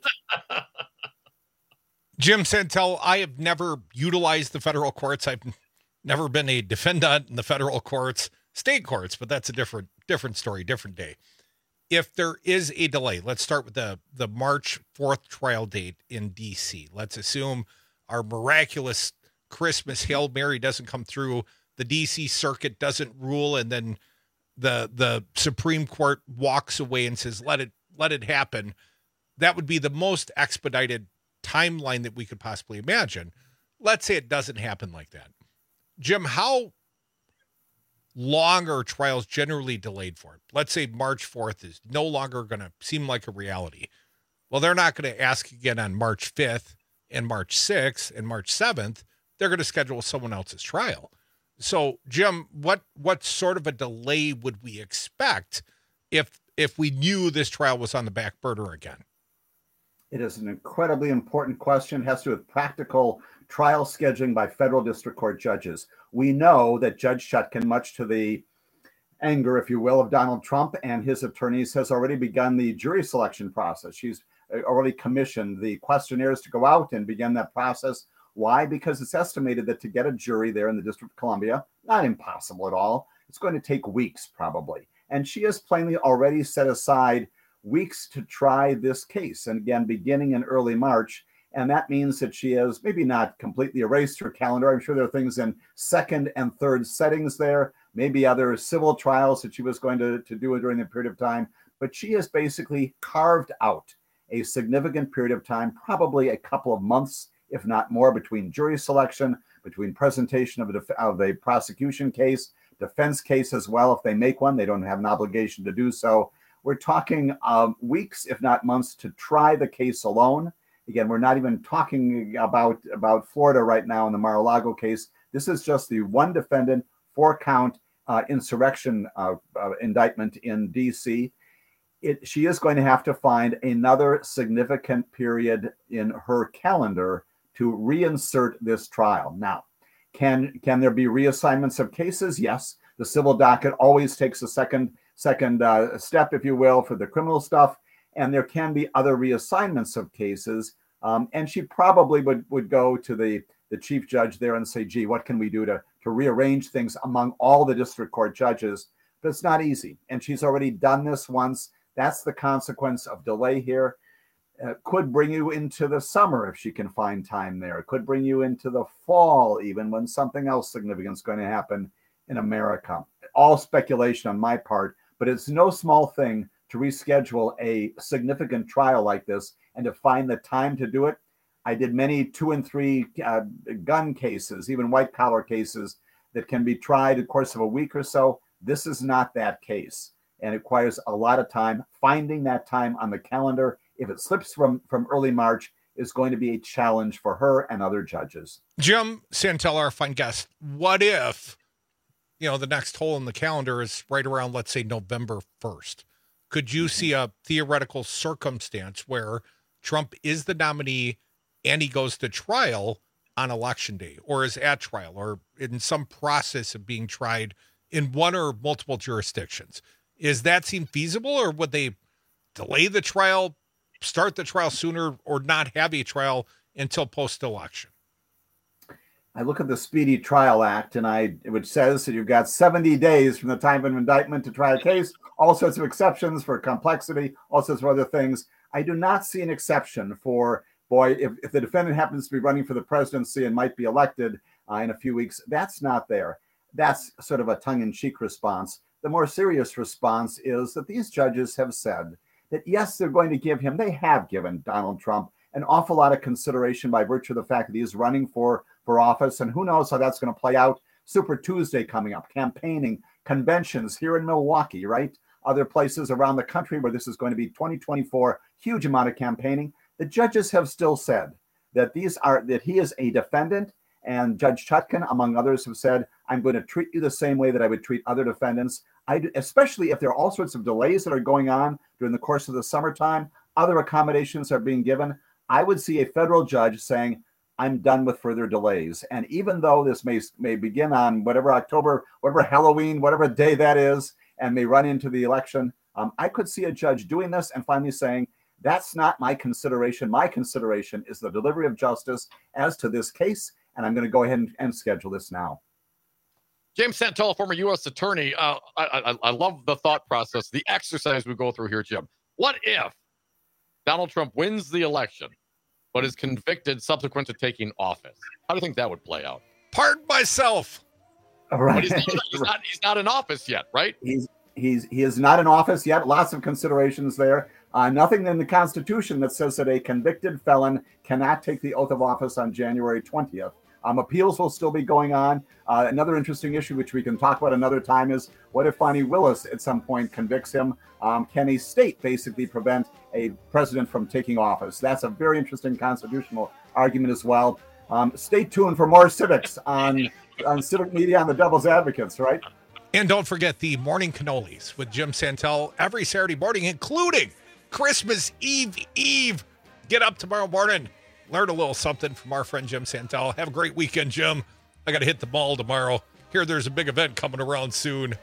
Jim Santel, I have never utilized the federal courts. I've never been a defendant in the federal courts, state courts, but that's a different story, different day. If there is a delay, let's start with the March 4th trial date in D.C. Let's assume our miraculous Christmas Hail Mary doesn't come through, the D.C. circuit doesn't rule, and then the Supreme Court walks away and says, let it happen. That would be the most expedited timeline that we could possibly imagine. Let's say it doesn't happen like that. Jim, how long are trials generally delayed for? Let's say March 4th is no longer going to seem like a reality. Well, they're not going to ask again on March 5th and March 6th and March 7th. They're going to schedule someone else's trial. So, Jim, what sort of a delay would we expect if we knew this trial was on the back burner again? It is an incredibly important question. It has to do with practical trial scheduling by federal district court judges. We know that Judge Chutkan, much to the anger, if you will, of Donald Trump and his attorneys, has already begun the jury selection process. She's already commissioned the questionnaires to go out and begin that process. Why? Because it's estimated that to get a jury there in the District of Columbia, not impossible at all, it's going to take weeks probably. And she has plainly already set aside weeks to try this case. And again, beginning in early March. And that means that she has maybe not completely erased her calendar. I'm sure there are things in second and third settings there, maybe other civil trials that she was going to do during the period of time. But she has basically carved out a significant period of time, probably a couple of months, if not more, between jury selection, between presentation of a prosecution case, defense case as well. If they make one, they don't have an obligation to do so. We're talking weeks, if not months, to try the case alone. Again, we're not even talking about Florida right now in the Mar-a-Lago case. This is just the one defendant, 4-count insurrection indictment in D.C. She is going to have to find another significant period in her calendar to reinsert this trial. Now, can there be reassignments of cases? Yes. The civil docket always takes a second step, if you will, for the criminal stuff. And there can be other reassignments of cases. And she probably would go to the chief judge there and say, gee, what can we do to rearrange things among all the district court judges? But it's not easy. And she's already done this once. That's the consequence of delay here. Could bring you into the summer if she can find time there. It could bring you into the fall, even when something else significant is going to happen in America. All speculation on my part, but it's no small thing to reschedule a significant trial like this and to find the time to do it. I did many 2 and 3 gun cases, even white collar cases that can be tried in the course of a week or so. This is not that case, and it requires a lot of time. Finding that time on the calendar, if it slips from early March, is going to be a challenge for her and other judges. Jim Santel, our fine guest, what if, the next hole in the calendar is right around, let's say, November 1st? Could you see a theoretical circumstance where Trump is the nominee and he goes to trial on Election Day, or is at trial, or in some process of being tried in one or multiple jurisdictions? Is that seem feasible, or would they delay the trial, start the trial sooner, or not have a trial until post-election? I look at the Speedy Trial Act, which says that you've got 70 days from the time of indictment to try a case, all sorts of exceptions for complexity, all sorts of other things. I do not see an exception for, if the defendant happens to be running for the presidency and might be elected in a few weeks, that's not there. That's sort of a tongue-in-cheek response. The more serious response is that these judges have said that, yes, they have given Donald Trump an awful lot of consideration by virtue of the fact that he's running for office. And who knows how that's going to play out. Super Tuesday coming up, campaigning, conventions here in Milwaukee, right? Other places around the country where this is going to be 2024, huge amount of campaigning. The judges have still said that he is a defendant. And Judge Chutkan, among others, have said, I'm going to treat you the same way that I would treat other defendants, especially if there are all sorts of delays that are going on during the course of the summertime. Other accommodations are being given. I would see a federal judge saying, I'm done with further delays. And even though this may begin on whatever October, whatever Halloween, whatever day that is, and may run into the election, I could see a judge doing this and finally saying, that's not my consideration. My consideration is the delivery of justice as to this case, and I'm going to go ahead and schedule this now. James Santel, former U.S. attorney. I love the thought process, the exercise we go through here, Jim. What if Donald Trump wins the election, but is convicted subsequent to taking office? How do you think that would play out? Pardon myself. Right. But he's not in office yet, right? He is not in office yet. Lots of considerations there. Nothing in the Constitution that says that a convicted felon cannot take the oath of office on January 20th. Appeals will still be going on. Another interesting issue, which we can talk about another time, is what if Fani Willis at some point convicts him? Can a state basically prevent a president from taking office? That's a very interesting constitutional argument as well. Stay tuned for more civics on Civic Media on the Devil's Advocates, right? And don't forget the morning cannolis with Jim Santel every Saturday morning, including Christmas Eve. Get up tomorrow morning. Learn a little something from our friend Jim Santel. Have a great weekend, Jim. I got to hit the mall tomorrow. There's a big event coming around soon.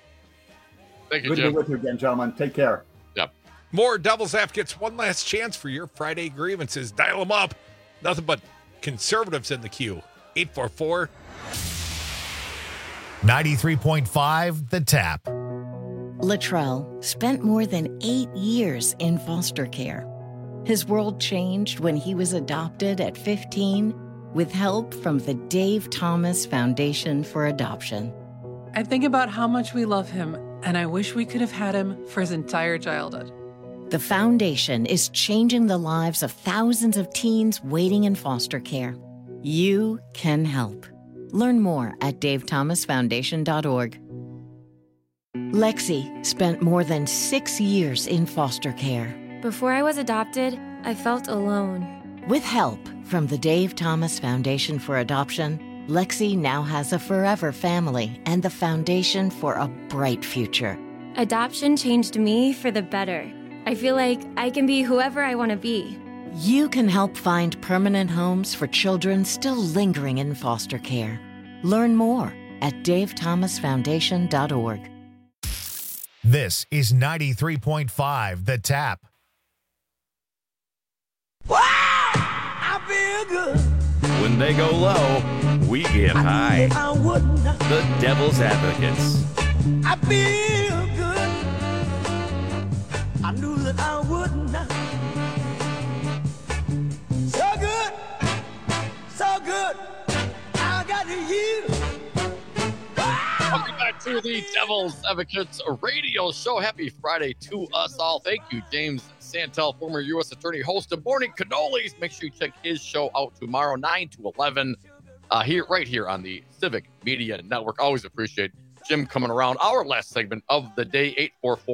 Thank you, Good Jim. to be with you again, gentlemen. Take care. Yep. More Devil's Advocates. One last chance for your Friday grievances. Dial them up. Nothing but conservatives in the queue. 844. 93.5 The Tap. Latrell spent more than 8 years in foster care. His world changed when he was adopted at 15 with help from the Dave Thomas Foundation for Adoption. I think about how much we love him, and I wish we could have had him for his entire childhood. The foundation is changing the lives of thousands of teens waiting in foster care. You can help. Learn more at davethomasfoundation.org. Lexi spent more than 6 years in foster care. Before I was adopted, I felt alone. With help from the Dave Thomas Foundation for Adoption, Lexi now has a forever family and the foundation for a bright future. Adoption changed me for the better. I feel like I can be whoever I want to be. You can help find permanent homes for children still lingering in foster care. Learn more at davethomasfoundation.org. This is 93.5 The Tap. I feel good. When they go low, we get high. I wouldn't. The Devil's Advocates. I feel good. I knew that I wouldn't. So good. So good. I got you. Welcome back to the Devil's Advocates radio show. Happy Friday to us all. Thank you, James Santel, former U.S. Attorney, host of Morning Cannolis. Make sure you check his show out tomorrow, 9 to 11, right here on the Civic Media Network. Always appreciate Jim coming around. Our last segment of the day,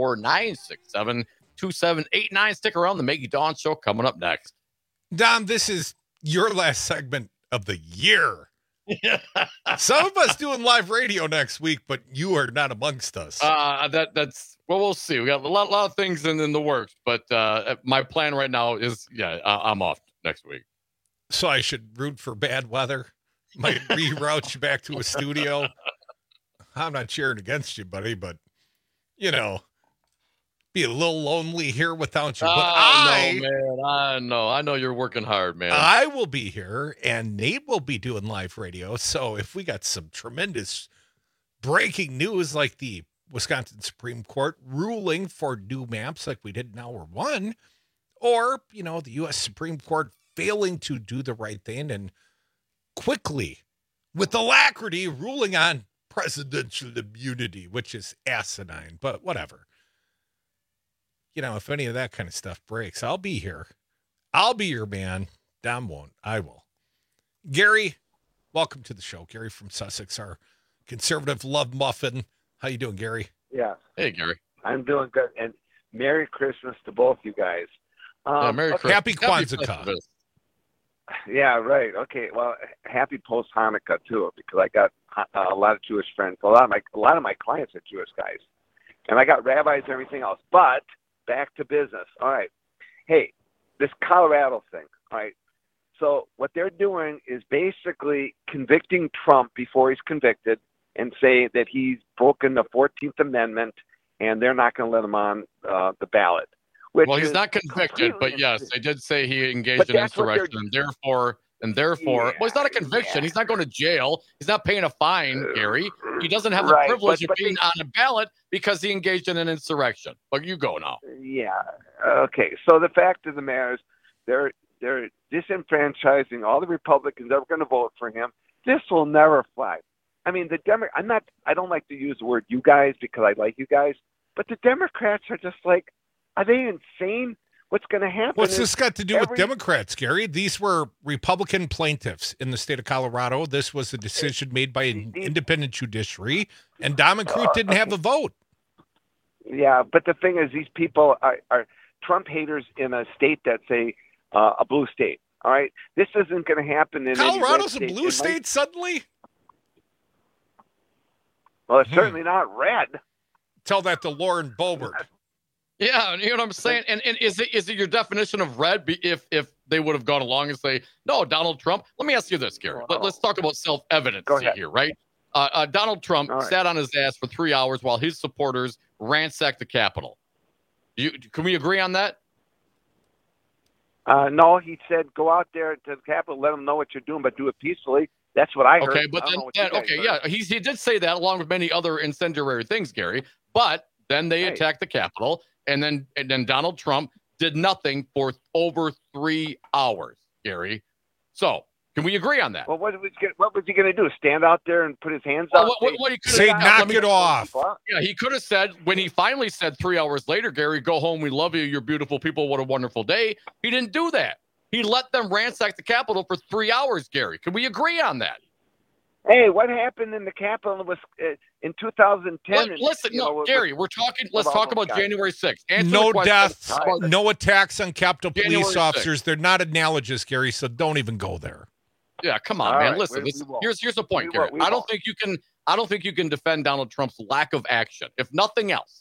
844-967-2789. Stick around. The Maggie Dawn Show coming up next. Dom, this is your last segment of the year. Some of us doing live radio next week, but you are not amongst us. That's well, we'll see. We got a lot of things in the works, but my plan right now is I'm off next week. So I should root for bad weather. Might reroute you back to a studio. I'm not cheering against you, buddy, but be a little lonely here without you. But I know you're working hard, man. I will be here, and Nate will be doing live radio. So if we got some tremendous breaking news like the Wisconsin Supreme Court ruling for new maps like we did in hour one, or, the U.S. Supreme Court failing to do the right thing and quickly, with alacrity, ruling on presidential immunity, which is asinine, but whatever. If any of that kind of stuff breaks, I'll be here. I'll be your man. Dom won't. I will. Gary, welcome to the show. Gary from Sussex, our conservative love muffin. How you doing, Gary? Yeah. Hey, Gary. I'm doing good. And Merry Christmas to both you guys. Merry Christmas. Happy Kwanzaa. Yeah, right. Okay. Well, happy post Hanukkah too, because I got a lot of Jewish friends. A lot of my clients are Jewish guys, and I got rabbis and everything else. But back to business. All right. Hey, this Colorado thing. All right. So what they're doing is basically convicting Trump before he's convicted and say that he's broken the 14th Amendment and they're not going to let him on the ballot. Well, he's not convicted, but yes, they did say he engaged in insurrection, and therefore, well, it's not a conviction. He's not going to jail. He's not paying a fine, Gary. He doesn't have the privilege of being on a ballot because he engaged in an insurrection. But you go now. Yeah. Okay. So the fact of the matter is they're disenfranchising all the Republicans that were going to vote for him. This will never fly. I mean, I don't like to use the word you guys because I like you guys, but the Democrats are just like, are they insane? What's going to happen? What's this got to do with Democrats, Gary? These were Republican plaintiffs in the state of Colorado. This was a decision made by an independent judiciary, and Dom and Crute didn't have a vote. Yeah, but the thing is, these people are Trump haters in a state that's a blue state. All right, this isn't going to happen in Colorado's a blue state suddenly. Well, it's certainly not red. Tell that to Lauren Boebert. Yeah, you know what I'm saying? And is it your definition of red if they would have gone along and say, no, Donald Trump? Let me ask you this, Gary. Let's talk about self-evidency here, right? Donald Trump sat on his ass for 3 hours while his supporters ransacked the Capitol. Can we agree on that? No, he said, go out there to the Capitol, let them know what you're doing, but do it peacefully. That's what I heard. Okay, but he did say that along with many other incendiary things, Gary. But then they attacked the Capitol, and then Donald Trump did nothing for over 3 hours, Gary. So, can we agree on that? Well, what was he going to do? Stand out there and put his hands up? What he say, knock it off. Yeah, he could have said, when he finally said 3 hours later, Gary, go home. We love you. You're beautiful people. What a wonderful day. He didn't do that. He let them ransack the Capitol for 3 hours, Gary. Can we agree on that? Hey, what happened in the Capitol was in 2010? Listen, Gary, let's talk about January 6th. No deaths, no attacks on Capitol January police 6th. officers. They're not analogous, Gary, so don't even go there. Yeah, come on, All man. right, Listen, here's the point, We Gary. won't. I don't think you can defend Donald Trump's lack of action. If nothing else,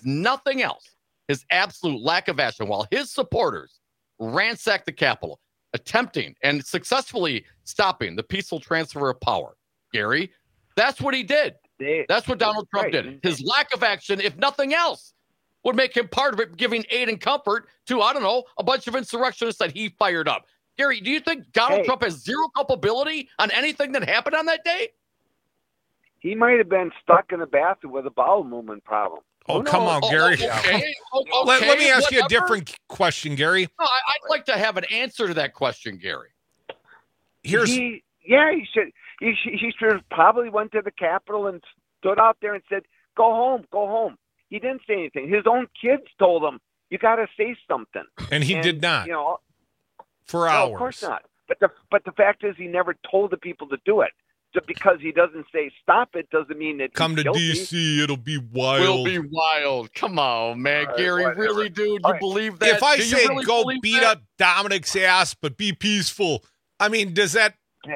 his absolute lack of action while his supporters ransacked the Capitol, attempting and successfully stopping the peaceful transfer of power. Gary, that's what he did. That's what Donald Trump did. His lack of action, if nothing else, would make him part of it, giving aid and comfort to, I don't know, a bunch of insurrectionists that he fired up. Gary, do you think Donald Trump has zero culpability on anything that happened on that day? He might have been stuck in the bathroom with a bowel movement problem. Oh, come on, Gary. Okay. Let me ask you a whatever. different question, Gary. No, I'd like to have an answer to that question, Gary. He should. He should have probably went to the Capitol and stood out there and said, "Go home, go home." He didn't say anything. His own kids told him, "You got to say something," and he did not. For no, hours. Of course not. But the fact is, he never told the people to do it. Just because he doesn't say stop it doesn't mean that Come he's to guilty. D.C., it'll be wild. Will be wild. Come on, man. Gary, really, dude? You believe that? If I Do you say really go believe beat that? up Dominic's ass, but be peaceful, I mean, does that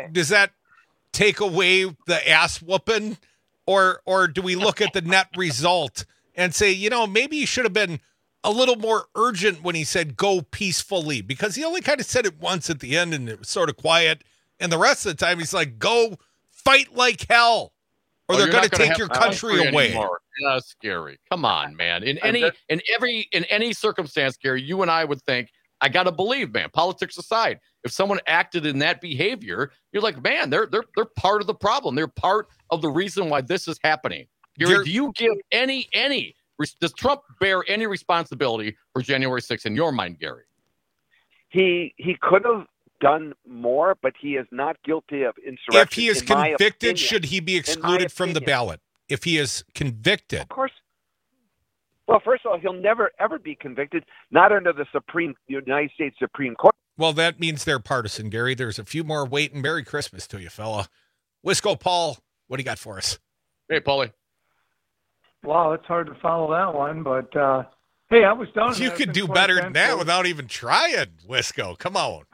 take away the ass whooping? Or do we look at the net result and say, maybe he should have been a little more urgent when he said go peacefully, because he only kind of said it once at the end and it was sort of quiet. And the rest of the time he's like, go fight like hell or they're going to take your country away. Anymore. Yes, Gary. Come on, man. In any circumstance, Gary, you and I would think, I got to believe, man, politics aside, if someone acted in that behavior, you're like, man, they're part of the problem. They're part of the reason why this is happening. Gary, do you give does Trump bear any responsibility for January 6th in your mind, Gary? He could have done more, but he is not guilty of insurrection. If he is convicted, should he be excluded from the ballot? If he is convicted. Of course. Well, first of all, he'll never, ever be convicted, not under the United States Supreme Court. Well, that means they're partisan, Gary. There's a few more waiting. Merry Christmas to you, fella. Wisco Paul, what do you got for us? Hey, Paulie. Wow, it's hard to follow that one, but hey, I was down. You could do better than that without even trying, Wisco. Come on.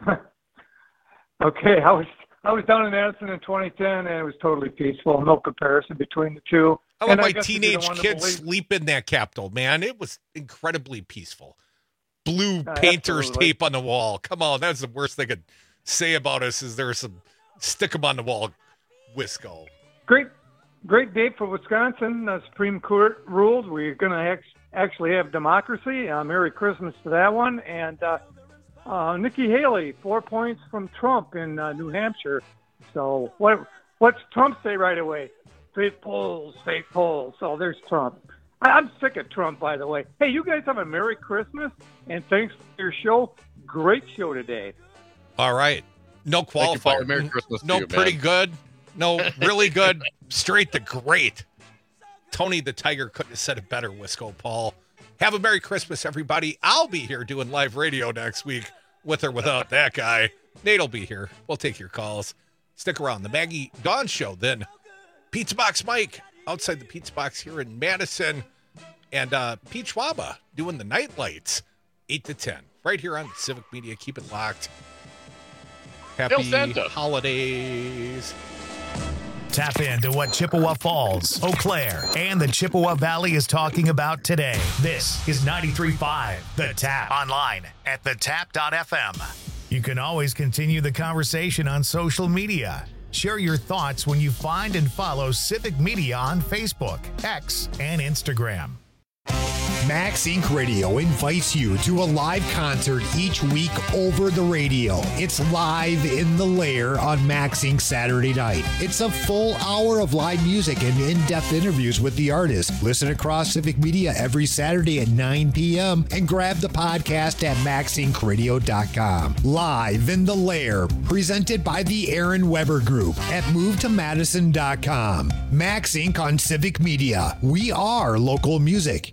Okay, I was down in Madison in 2010, and it was totally peaceful. No comparison between the two. I let my teenage kids sleep in that Capitol, man. It was incredibly peaceful. Blue painter's tape on the wall. Come on, that's the worst they could say about us is there's some stick 'em on the wall, Wisco. Great day for Wisconsin. The Supreme Court ruled we're going to actually have democracy. Merry Christmas to that one. And Nikki Haley, 4 points from Trump in New Hampshire. So what's Trump say right away? Fake polls. So there's Trump. I'm sick of Trump, by the way. Hey, you guys have a Merry Christmas, and thanks for your show. Great show today. All right. No qualifier. Merry Christmas no to you, pretty man. good. No really good. Straight to great. Tony the Tiger couldn't have said it better, Wisco Paul. Have a Merry Christmas, everybody. I'll be here doing live radio next week with or without that guy. Nate will be here. We'll take your calls. Stick around. The Maggie Dawn Show, then Pizza Box Mike outside the Pizza Box here in Madison, and Pete Schwaba doing the night lights 8 to 10 right here on Civic Media. Keep it locked. Happy holidays. Tap into what Chippewa Falls, Eau Claire, and the Chippewa Valley is talking about today. This is 93.5 The Tap. Online at thetap.fm. You can always continue the conversation on social media. Share your thoughts when you find and follow Civic Media on Facebook, X, and Instagram. Max Inc. Radio invites you to a live concert each week over the radio. It's Live in the Lair on Max Inc. Saturday night. It's a full hour of live music and in-depth interviews with the artist. Listen across Civic Media every Saturday at 9 p.m. and grab the podcast at maxincradio.com. Live in the Lair, presented by the Aaron Weber Group at movetomadison.com. Max Inc. on Civic Media. We are local music.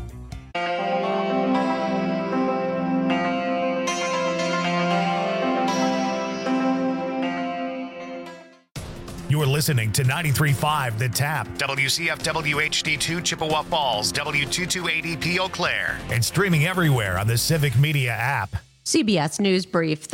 You're listening to 93.5 The Tap, WCFW HD2 Chippewa Falls, W228EP Eau Claire, and streaming everywhere on the Civic Media app. CBS News Brief.